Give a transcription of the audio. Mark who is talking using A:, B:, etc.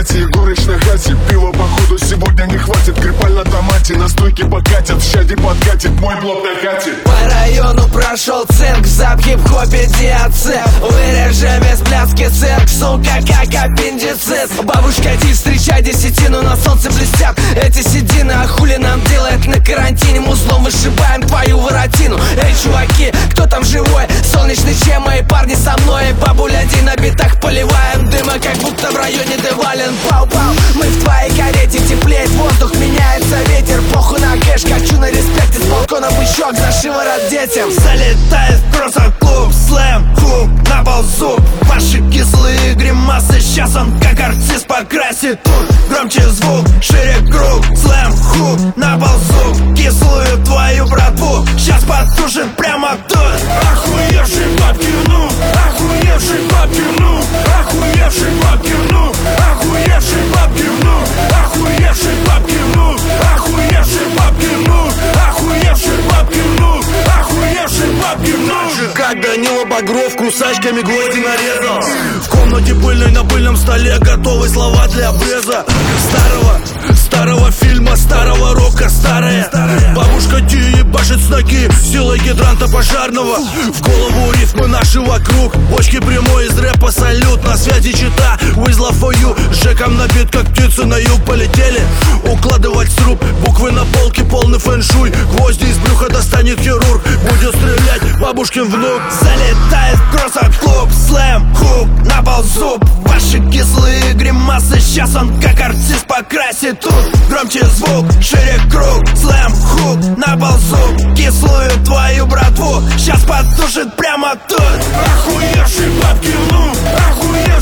A: хате, Егорыч на хате. Пива походу сегодня не хватит. Крепаль на томате, на стойке покатят. В щаде подкатит, мой блок накатит.
B: По району прошел цирк, зап хип-хопе диацет. Вырежем из пляски цирк, сука, как аппендицит. Бабушка, иди встречай десятину, на солнце блестят эти седины. А хули нам делать на карантине? Музлом вышибаем твою воротину. Эй, чуваки, кто там живой? Солнечный чем, мои парни со мной. Бабуляди на битах поливаем дыма, как будто в районе Девален. Пау-пау, мы в твоей карете, теплеет воздух, меняется ветер. Похуй на кэш, хочу на респекте, с балкона бычок за шиворот детям.
C: Залетает просто клуб, слэм, хук, на пол зуб. Ваши кислые гримасы, сейчас он как артист покрасит. Тут громче звук, шире круг, слэм, хук, на пол зуб. Кислую твою братву сейчас потушит прямо тут.
D: Охуевший бабки, ну, охуевший бабки, ну, охуевший бабки, ну, охуевший бабки, ну, охуевший бабки, ну, охуевший бабки, ну, охуевший бабки, ну, охуевший бабки, ну.
C: Как Данила Багров кусачками гвозди нарезал. В комнате пыльной на пыльном столе готовы слова для обреза. Старого фильма, старого рока, старая бабушка Ти ебашит с ноги силой гидранта пожарного. В голову рифмы наши вокруг, бочки прямой из рэпа салют. На связи чита, with love for you. С Жеком на бит, как птицы на юг полетели. Укладывать сруб, буквы на полке, полный фэншуй. Гвозди из брюха достанет хирург, будет стрелять бабушкин внук. Залетает в кросс-клуб, слэм, хук, на пол зуб. Ваши кислые гримасы, сейчас он как артист покрасит. Тут громче звук, шире круг, слэм, хук, на пол зуб. Кислую твою братву сейчас потушит прямо тут.
D: Охуевший бабки, ну, охуевший